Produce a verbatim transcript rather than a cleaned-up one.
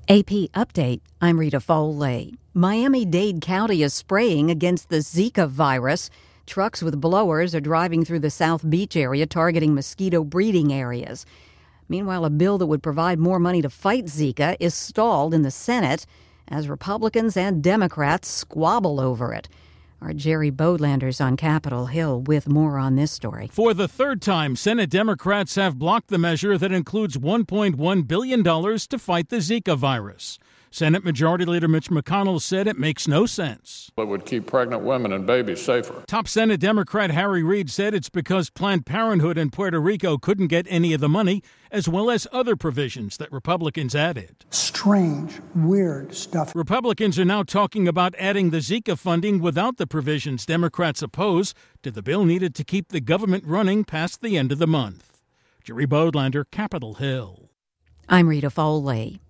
A P Update, I'm Rita Foley. Miami-Dade County is spraying against the Zika virus. Trucks with blowers are driving through the South Beach area targeting mosquito breeding areas. Meanwhile, a bill that would provide more money to fight Zika is stalled in the Senate as Republicans and Democrats squabble over it. Our Jerry Bodlander's on Capitol Hill with more on this story. For the third time, Senate Democrats have blocked the measure that includes one point one billion dollars to fight the Zika virus. Senate Majority Leader Mitch McConnell said it makes no sense. It would keep pregnant women and babies safer. Top Senate Democrat Harry Reid said it's because Planned Parenthood in Puerto Rico couldn't get any of the money, as well as other provisions that Republicans added. Strange, weird stuff. Republicans are now talking about adding the Zika funding without the provisions Democrats oppose to the bill needed to keep the government running past the end of the month. Jerry Bodlander, Capitol Hill. I'm Rita Foley.